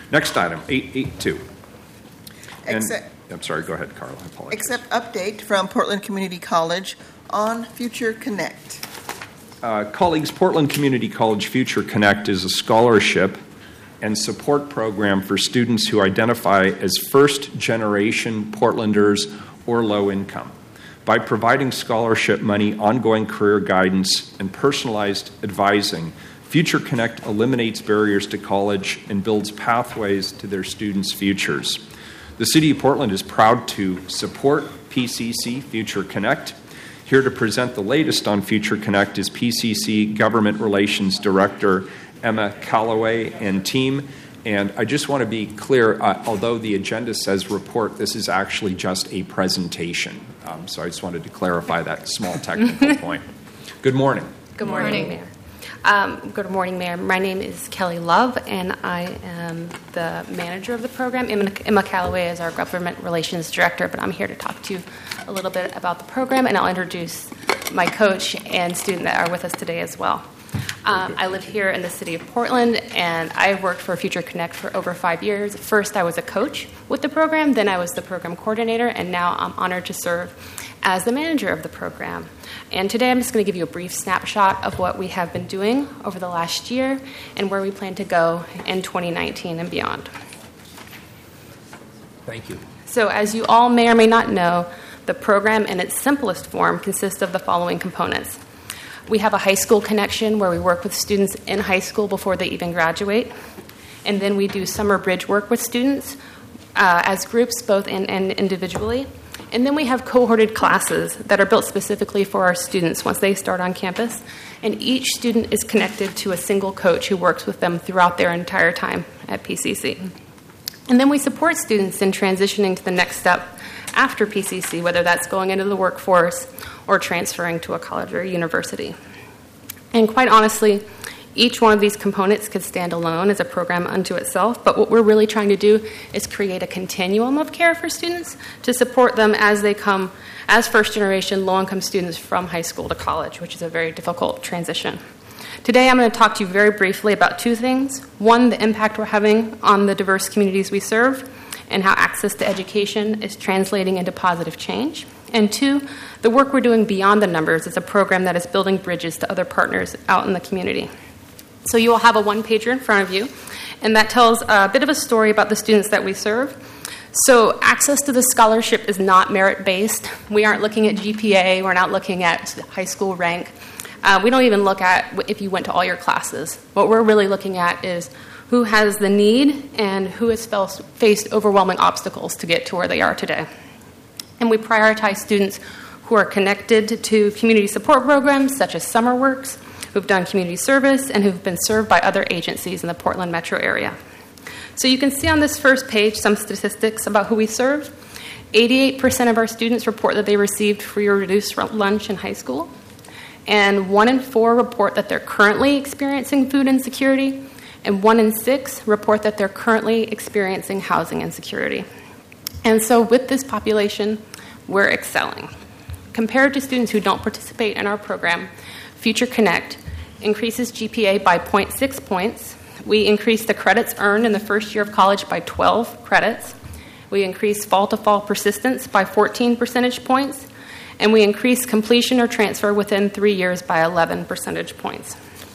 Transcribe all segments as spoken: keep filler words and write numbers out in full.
Next item, eight eighty-two. And, Except, I'm sorry, go ahead, Carla. I apologize. Accept update from Portland Community College on Future Connect. Uh, colleagues, Portland Community College Future Connect is a scholarship and support program for students who identify as first-generation Portlanders or low income. By providing scholarship money, ongoing career guidance, and personalized advising, Future Connect eliminates barriers to college and builds pathways to their students' futures. The City of Portland is proud to support P C C Future Connect. Here to present the latest on Future Connect is P C C Government Relations Director Emma Calloway and team. And I just want to be clear, uh, although the agenda says report, this is actually just a presentation. Um, so I just wanted to clarify that small technical point. Good morning. Good morning, Mayor. Um, good morning, Mayor. My name is Kelly Love, and I am the manager of the program. Emma, Emma Calloway is our Government Relations Director, but I'm here to talk to you a little bit about the program, and I'll introduce my coach and student that are with us today as well. Um, I live here in the city of Portland, and I've worked for Future Connect for over five years. First, I was a coach with the program, then I was the program coordinator, and now I'm honored to serve as the manager of the program. And today I'm just going to give you a brief snapshot of what we have been doing over the last year and where we plan to go in twenty nineteen and beyond. Thank you. So as you all may or may not know, the program in its simplest form consists of the following components. We have a high school connection where we work with students in high school before they even graduate. And then we do summer bridge work with students uh, as groups, both in, and individually. And then we have cohorted classes that are built specifically for our students once they start on campus. And each student is connected to a single coach who works with them throughout their entire time at P C C. And then we support students in transitioning to the next step after P C C, whether that's going into the workforce or transferring to a college or a university. And quite honestly, each one of these components could stand alone as a program unto itself, but what we're really trying to do is create a continuum of care for students to support them as they come as first-generation low-income students from high school to college, which is a very difficult transition. Today I'm going to talk to you very briefly about two things. One, the impact we're having on the diverse communities we serve and how access to education is translating into positive change. And two, the work we're doing beyond the numbers is a program that is building bridges to other partners out in the community. So you will have a one-pager in front of you, and that tells a bit of a story about the students that we serve. So access to the scholarship is not merit-based. We aren't looking at G P A. We're not looking at high school rank. Uh, we don't even look at if you went to all your classes. What we're really looking at is who has the need and who has faced overwhelming obstacles to get to where they are today. And we prioritize students who are connected to community support programs such as SummerWorks, who've done community service, and who've been served by other agencies in the Portland metro area. So you can see on this first page some statistics about who we serve. eighty-eight percent of our students report that they received free or reduced lunch in high school. And one in four report that they're currently experiencing food insecurity. And one in six report that they're currently experiencing housing insecurity. And so with this population, we're excelling. Compared to students who don't participate in our program, Future Connect increases G P A by zero point six points. We increase the credits earned in the first year of college by twelve credits. We increase fall-to-fall persistence by fourteen percentage points. And we increase completion or transfer within three years by eleven percentage points.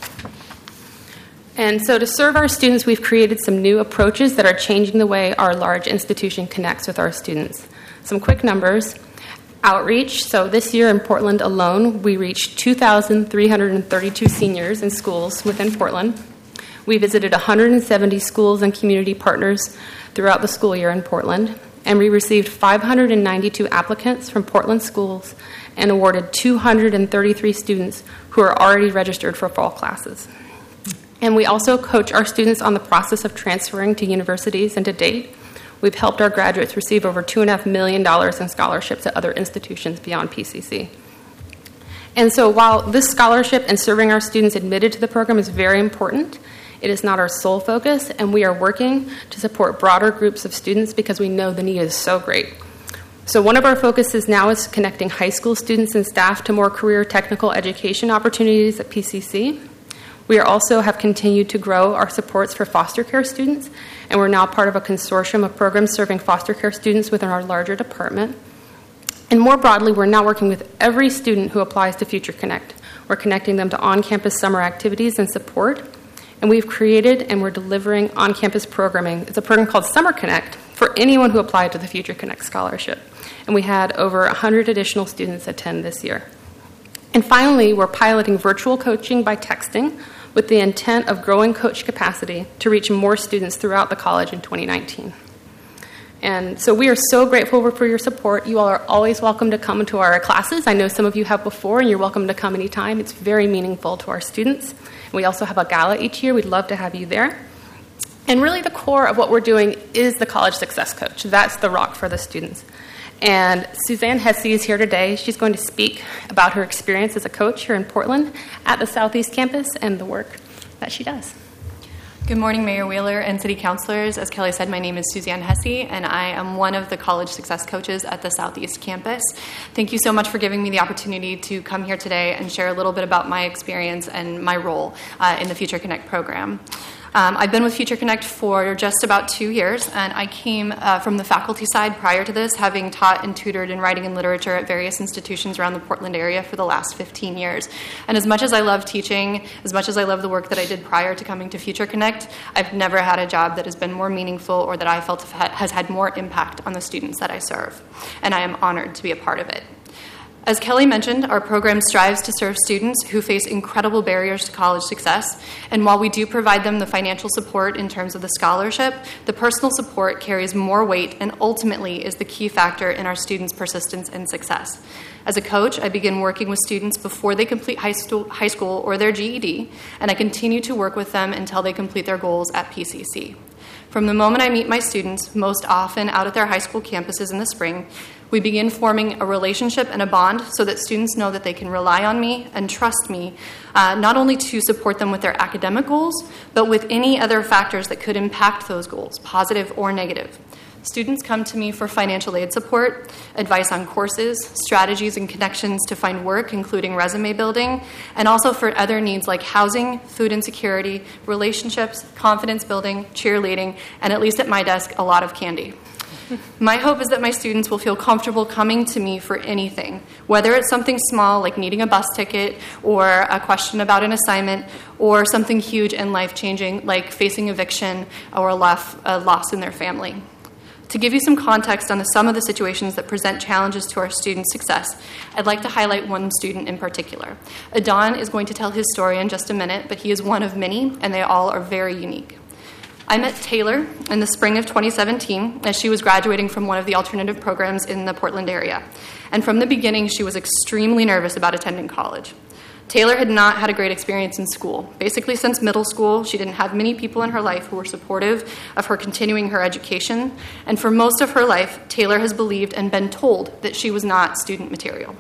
And so to serve our students, we've created some new approaches that are changing the way our large institution connects with our students. Some quick numbers. Outreach. So this year in Portland alone, we reached two thousand three hundred thirty-two seniors in schools within Portland. We visited one hundred seventy schools and community partners throughout the school year in Portland. And we received five hundred ninety-two applicants from Portland schools and awarded two hundred thirty-three students who are already registered for fall classes. And we also coach our students on the process of transferring to universities, and to date, we've helped our graduates receive over two point five million dollars in scholarships at other institutions beyond P C C. And so while this scholarship and serving our students admitted to the program is very important, it is not our sole focus, and we are working to support broader groups of students because we know the need is so great. So one of our focuses now is connecting high school students and staff to more career technical education opportunities at P C C. We are also have continued to grow our supports for foster care students, and we're now part of a consortium of programs serving foster care students within our larger department. And more broadly, we're now working with every student who applies to Future Connect. We're connecting them to on-campus summer activities and support, and we've created and we're delivering on-campus programming. It's a program called Summer Connect for anyone who applied to the Future Connect scholarship. And we had over one hundred additional students attend this year. And finally, we're piloting virtual coaching by texting with the intent of growing coach capacity to reach more students throughout the college in twenty nineteen. And so we are so grateful for your support. You all are always welcome to come to our classes. I know some of you have before, and you're welcome to come anytime. It's very meaningful to our students. We also have a gala each year. We'd love to have you there. And really the core of what we're doing is the College Success Coach. That's the rock for the students. And Suzanne Hesse is here today. She's going to speak about her experience as a coach here in Portland at the Southeast Campus and the work that she does. Good morning, Mayor Wheeler and City Councilors. As Kelly said, my name is Suzanne Hesse, and I am one of the College Success Coaches at the Southeast Campus. Thank you so much for giving me the opportunity to come here today and share a little bit about my experience and my role uh, in the Future Connect program. Um, I've been with Future Connect for just about two years, and I came uh, from the faculty side prior to this, having taught and tutored in writing and literature at various institutions around the Portland area for the last fifteen years. And as much as I love teaching, as much as I love the work that I did prior to coming to Future Connect, I've never had a job that has been more meaningful or that I felt has had more impact on the students that I serve. And I am honored to be a part of it. As Kelly mentioned, our program strives to serve students who face incredible barriers to college success, and while we do provide them the financial support in terms of the scholarship, the personal support carries more weight and ultimately is the key factor in our students' persistence and success. As a coach, I begin working with students before they complete high school, high school or their G E D, and I continue to work with them until they complete their goals at P C C. From the moment I meet my students, most often out at their high school campuses in the spring, we begin forming a relationship and a bond so that students know that they can rely on me and trust me, uh, not only to support them with their academic goals, but with any other factors that could impact those goals, positive or negative. Students come to me for financial aid support, advice on courses, strategies and connections to find work, including resume building, and also for other needs like housing, food insecurity, relationships, confidence building, cheerleading, and at least at my desk, a lot of candy. My hope is that my students will feel comfortable coming to me for anything, whether it's something small like needing a bus ticket or a question about an assignment, or something huge and life-changing like facing eviction or a loss, a loss in their family. To give you some context on some of the situations that present challenges to our students' success, I'd like to highlight one student in particular. Adon is going to tell his story in just a minute, but he is one of many, and they all are very unique. I met Taylor in the spring of twenty seventeen as she was graduating from one of the alternative programs in the Portland area. And from the beginning, she was extremely nervous about attending college. Taylor had not had a great experience in school. Basically, since middle school, she didn't have many people in her life who were supportive of her continuing her education. And for most of her life, Taylor has believed and been told that she was not student material.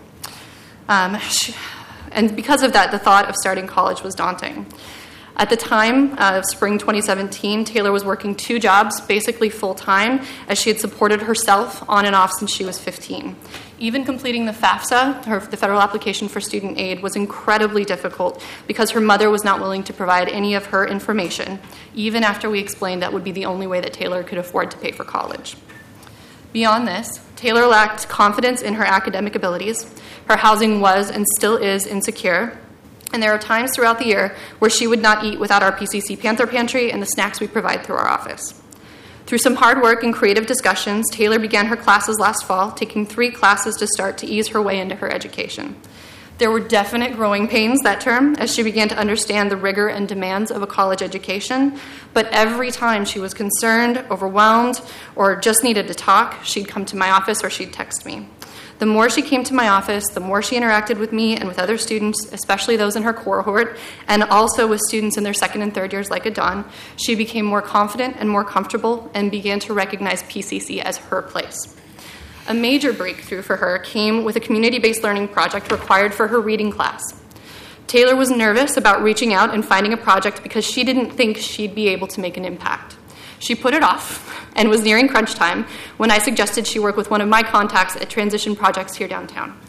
Um, she, and because of that, the thought of starting college was daunting. At the time uh, of spring twenty seventeen, Taylor was working two jobs, basically full-time, as she had supported herself on and off since she was fifteen. Even completing the FAFSA, her, the Federal Application for Student Aid, was incredibly difficult because her mother was not willing to provide any of her information, even after we explained that would be the only way that Taylor could afford to pay for college. Beyond this, Taylor lacked confidence in her academic abilities. Her housing was and still is insecure. And there are times throughout the year where she would not eat without our P C C Panther Pantry and the snacks we provide through our office. Through some hard work and creative discussions, Taylor began her classes last fall, taking three classes to start to ease her way into her education. There were definite growing pains that term as she began to understand the rigor and demands of a college education, but every time she was concerned, overwhelmed, or just needed to talk, she'd come to my office or she'd text me. The more she came to my office, the more she interacted with me and with other students, especially those in her cohort, and also with students in their second and third years like Adon, she became more confident and more comfortable and began to recognize P C C as her place. A major breakthrough for her came with a community-based learning project required for her reading class. Taylor was nervous about reaching out and finding a project because she didn't think she'd be able to make an impact. She put it off and was nearing crunch time when I suggested she work with one of my contacts at Transition Projects here downtown.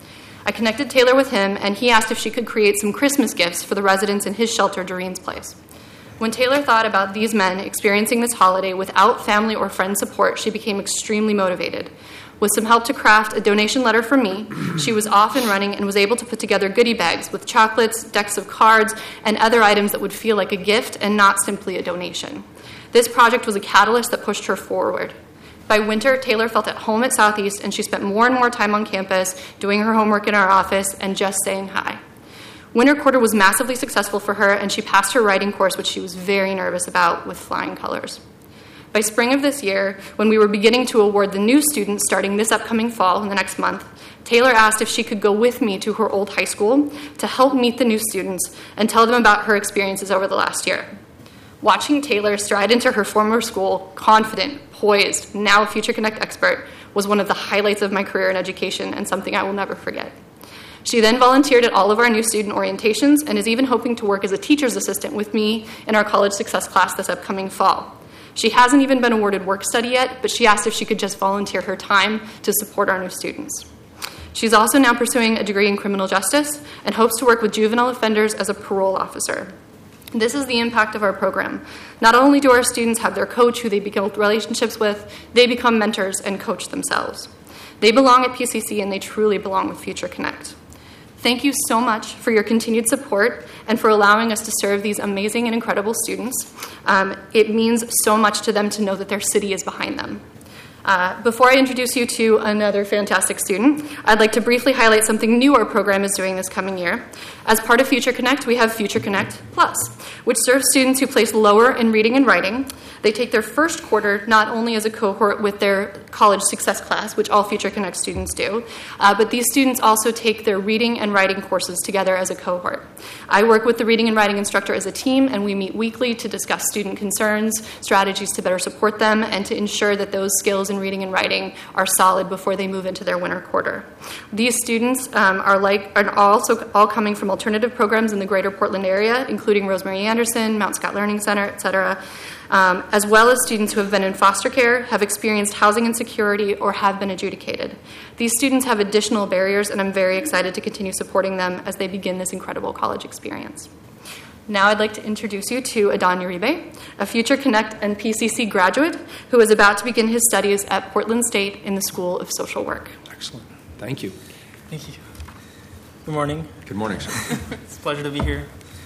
I connected Taylor with him, and he asked if she could create some Christmas gifts for the residents in his shelter, Doreen's Place. When Taylor thought about these men experiencing this holiday without family or friend support, she became extremely motivated. With some help to craft a donation letter from me, she was off and running and was able to put together goodie bags with chocolates, decks of cards, and other items that would feel like a gift and not simply a donation. This project was a catalyst that pushed her forward. By winter, Taylor felt at home at Southeast, and she spent more and more time on campus, doing her homework in our office, and just saying hi. Winter quarter was massively successful for her, and she passed her writing course, which she was very nervous about, with flying colors. By spring of this year, when we were beginning to award the new students starting this upcoming fall in the next month, Taylor asked if she could go with me to her old high school to help meet the new students and tell them about her experiences over the last year. Watching Taylor stride into her former school, confident, poised, now a Future Connect expert, was one of the highlights of my career in education and something I will never forget. She then volunteered at all of our new student orientations and is even hoping to work as a teacher's assistant with me in our college success class this upcoming fall. She hasn't even been awarded work study yet, but she asked if she could just volunteer her time to support our new students. She's also now pursuing a degree in criminal justice and hopes to work with juvenile offenders as a parole officer. This is the impact of our program. Not only do our students have their coach who they build relationships with, they become mentors and coach themselves. They belong at P C C, and they truly belong with Future Connect. Thank you so much for your continued support and for allowing us to serve these amazing and incredible students. Um, it means so much to them to know that their city is behind them. Uh, before I introduce you to another fantastic student, I'd like to briefly highlight something new our program is doing this coming year. As part of Future Connect, we have Future Connect Plus, which serves students who place lower in reading and writing. They take their first quarter not only as a cohort with their college success class, which all Future Connect students do, uh, but these students also take their reading and writing courses together as a cohort. I work with the reading and writing instructor as a team, and we meet weekly to discuss student concerns, strategies to better support them, and to ensure that those skills in reading and writing are solid before they move into their winter quarter. These students um, are like are also all coming from alternative programs in the greater Portland area, including Rosemary Anderson, Mount Scott Learning Center, et cetera, Um, as well as students who have been in foster care, have experienced housing insecurity, or have been adjudicated. These students have additional barriers, and I'm very excited to continue supporting them as they begin this incredible college experience. Now I'd like to introduce you to Adan Uribe, a Future Connect and P C C graduate who is about to begin his studies at Portland State in the School of Social Work. Excellent. Thank you. Thank you. Good morning. Good morning, sir. It's a pleasure to be here.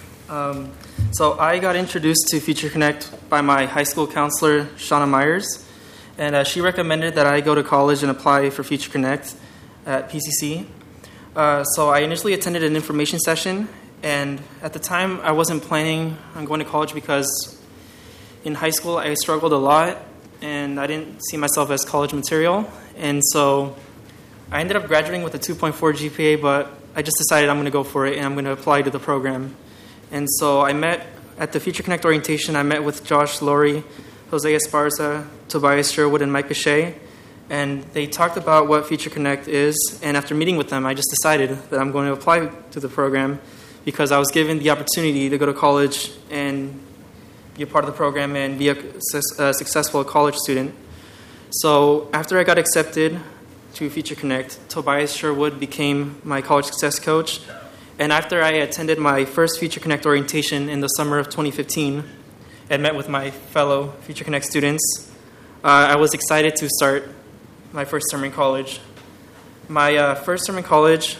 Um, so I got introduced to Future Connect by my high school counselor, Shauna Myers, and uh, she recommended that I go to college and apply for Future Connect at P C C. Uh, so I initially attended an information session, and at the time I wasn't planning on going to college because in high school I struggled a lot, and I didn't see myself as college material, and so I ended up graduating with a two point four G P A, but I just decided I'm going to go for it and I'm going to apply to the program. And so I met at the Future Connect orientation. I met with Josh Laurie, Jose Esparza, Tobias Sherwood, and Mike Cachet, and they talked about what Future Connect is. And after meeting with them, I just decided that I'm going to apply to the program because I was given the opportunity to go to college and be a part of the program and be a, a successful college student. So after I got accepted to Future Connect, Tobias Sherwood became my college success coach. And after I attended my first Future Connect orientation in the summer of twenty fifteen and met with my fellow Future Connect students, uh, I was excited to start my first term in college. My uh, first term in college,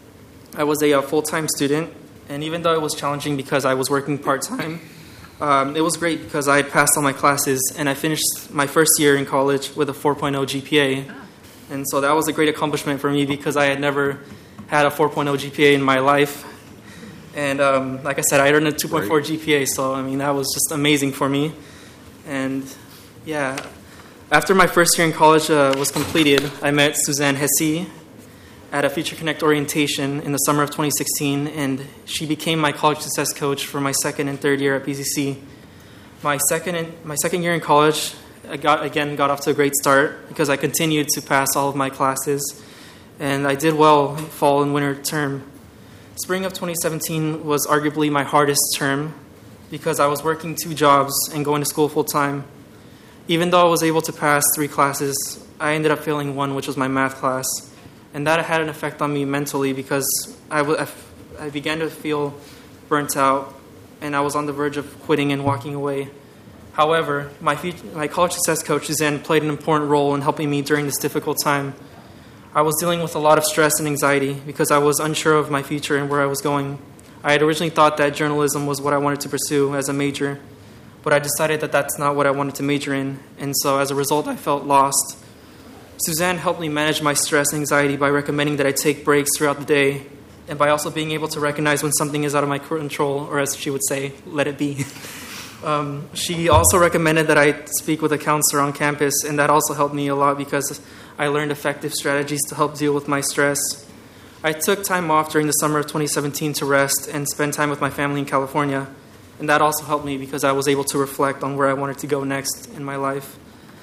I was a, a full-time student, and even though it was challenging because I was working part-time, um, it was great because I had passed all my classes, and I finished my first year in college with a four point oh G P A. And so that was a great accomplishment for me because I had never had a four point oh G P A in my life. And um, like I said, I earned a two point four G P A, so I mean, that was just amazing for me. And yeah, after my first year in college uh, was completed, I met Suzanne Hesse at a Future Connect orientation in the summer of twenty sixteen, and she became my college success coach for my second and third year at P C C. My second and, my second year in college, I got again got off to a great start because I continued to pass all of my classes. And I did well fall and winter term. Spring of twenty seventeen was arguably my hardest term because I was working two jobs and going to school full time. Even though I was able to pass three classes, I ended up failing one, which was my math class. And that had an effect on me mentally because I, w- I, f- I began to feel burnt out, and I was on the verge of quitting and walking away. However, my, fe- my college success coach, Suzanne, played an important role in helping me during this difficult time. I was dealing with a lot of stress and anxiety because I was unsure of my future and where I was going. I had originally thought that journalism was what I wanted to pursue as a major, but I decided that that's not what I wanted to major in, and so as a result, I felt lost. Suzanne helped me manage my stress and anxiety by recommending that I take breaks throughout the day and by also being able to recognize when something is out of my control, or as she would say, let it be. um, she also recommended that I speak with a counselor on campus, and that also helped me a lot because I learned effective strategies to help deal with my stress. I took time off during the summer of twenty seventeen to rest and spend time with my family in California, and that also helped me because I was able to reflect on where I wanted to go next in my life.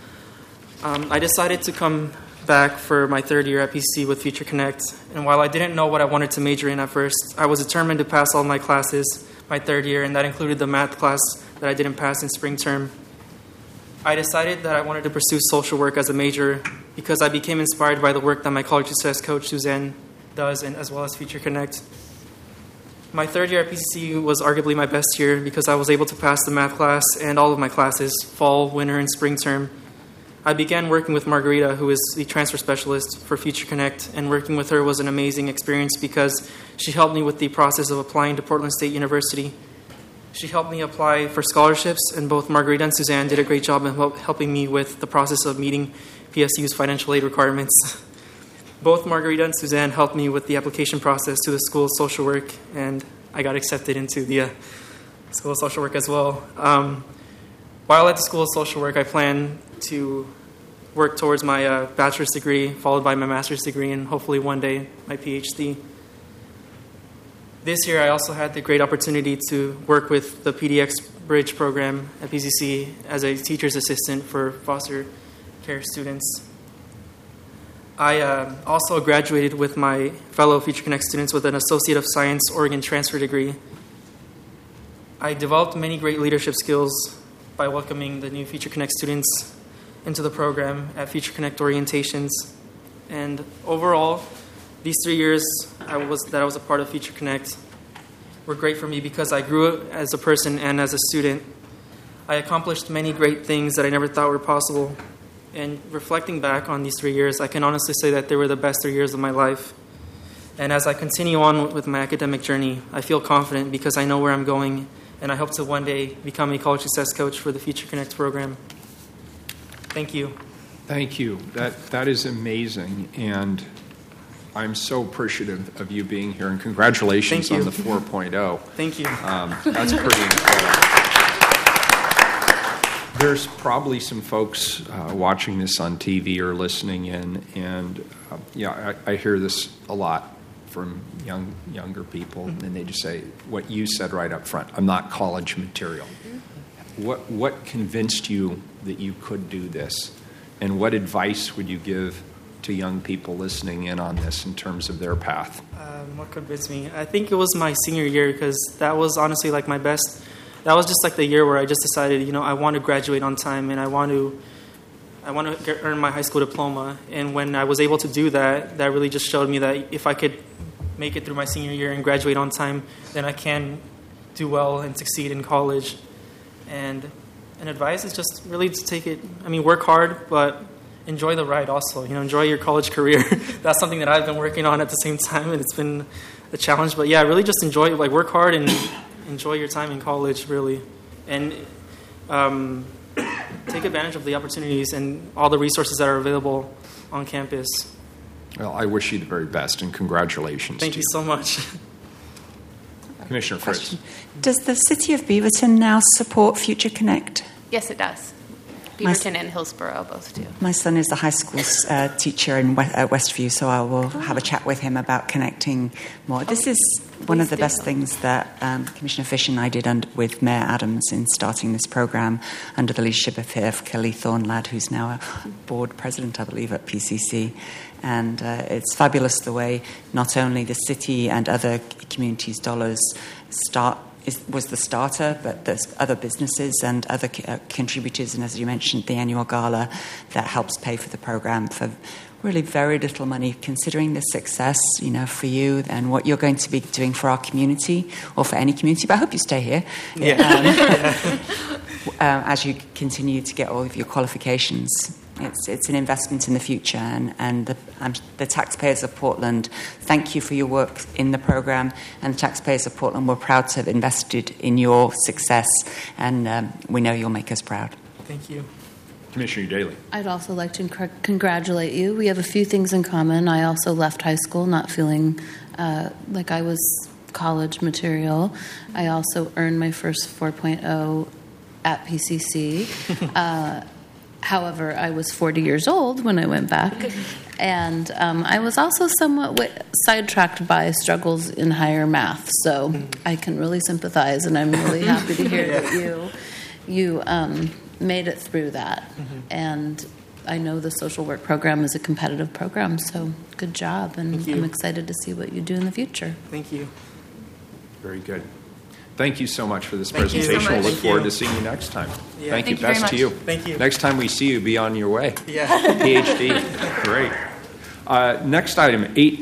Um, I decided to come back for my third year at P C C with Future Connect, and while I didn't know what I wanted to major in at first, I was determined to pass all my classes my third year, and that included the math class that I didn't pass in spring term. I decided that I wanted to pursue social work as a major because I became inspired by the work that my college success coach, Suzanne, does, and as well as Future Connect. My third year at P C C was arguably my best year because I was able to pass the math class and all of my classes, fall, winter, and spring term. I began working with Margarita, who is the transfer specialist for Future Connect, and working with her was an amazing experience because she helped me with the process of applying to Portland State University. She helped me apply for scholarships, and both Margarita and Suzanne did a great job in helping me with the process of meeting P S U's financial aid requirements. Both Margarita and Suzanne helped me with the application process to the School of Social Work, and I got accepted into the uh, School of Social Work as well. Um, while at the School of Social Work, I plan to work towards my uh, bachelor's degree, followed by my master's degree, and hopefully one day my P H D. This year, I also had the great opportunity to work with the P D X Bridge program at P C C as a teacher's assistant for foster care students. I uh, also graduated with my fellow Future Connect students with an Associate of Science Oregon transfer degree. I developed many great leadership skills by welcoming the new Future Connect students into the program at Future Connect orientations. And overall, these three years I was, that I was a part of Future Connect were great for me because I grew as a person and as a student. I accomplished many great things that I never thought were possible. And reflecting back on these three years, I can honestly say that they were the best three years of my life. And as I continue on with my academic journey, I feel confident because I know where I'm going, and I hope to one day become a college success coach for the Future Connect program. Thank you. Thank you. That that is amazing, and I'm so appreciative of you being here, and congratulations on the four point oh. Thank you. Um, that's pretty incredible. There's probably some folks uh, watching this on T V or listening in, and uh, yeah, I, I hear this a lot from young younger people, mm-hmm. and they just say what you said right up front: "I'm not college material." Mm-hmm. What what convinced you that you could do this, and what advice would you give to young people listening in on this in terms of their path? Um, what convinced me? I think it was my senior year because that was honestly like my best. That was just like the year where I just decided, you know, I want to graduate on time and I want to, I want to get, earn my high school diploma. And when I was able to do that, that really just showed me that if I could make it through my senior year and graduate on time, then I can do well and succeed in college. And an advice is just really to take it. I mean, work hard, but enjoy the ride also. You know, enjoy your college career. That's something that I've been working on at the same time, and it's been a challenge. But yeah, really just enjoy, like, work hard and enjoy your time in college, really. And um, take advantage of the opportunities and all the resources that are available on campus. Well, I wish you the very best, and congratulations. Thank you so much. Commissioner Fritz. Does the City of Beaverton now support Future Connect? Yes, it does. Beaverton and Hillsborough both do. My son is a high school uh, teacher in West, uh, Westview, so I will oh. have a chat with him about connecting more. This is one of the best things that um, Commissioner Fish and I did under, with Mayor Adams in starting this program under the leadership of, of Kelly Thornlad, who's now a board president, I believe, at P C C. And uh, it's fabulous the way not only the city and other communities' dollars start is, was the starter, but there's other businesses and other uh, contributors, and as you mentioned, the annual gala that helps pay for the program for really very little money, considering the success, you know, for you and what you're going to be doing for our community or for any community. But I hope you stay here. Yeah. Um, um, as you continue to get all of your qualifications. It's it's an investment in the future, and, and the, um, the taxpayers of Portland, thank you for your work in the program, and the taxpayers of Portland, we're proud to have invested in your success, and um, we know you'll make us proud. Thank you. Commissioner Daly. I'd also like to congr- congratulate you. We have a few things in common. I also left high school not feeling uh, like I was college material. I also earned my first four point oh at P C C. uh, however, I was forty years old when I went back. And um, I was also somewhat w- sidetracked by struggles in higher math. So I can really sympathize, and I'm really happy to hear Yeah. that you... you um, made it through that. Mm-hmm. And I know the social work program is a competitive program, so good job, and Thank you. I'm excited to see what you do in the future. Thank you. Very good. Thank you so much for this Thank you so presentation. We'll much. look Thank forward you. to seeing you next time. Yeah. Thank, Thank you. you very Best to much. you. Thank you. Next time we see you, be on your way. Yeah. PhD. Great. Uh, next item, eight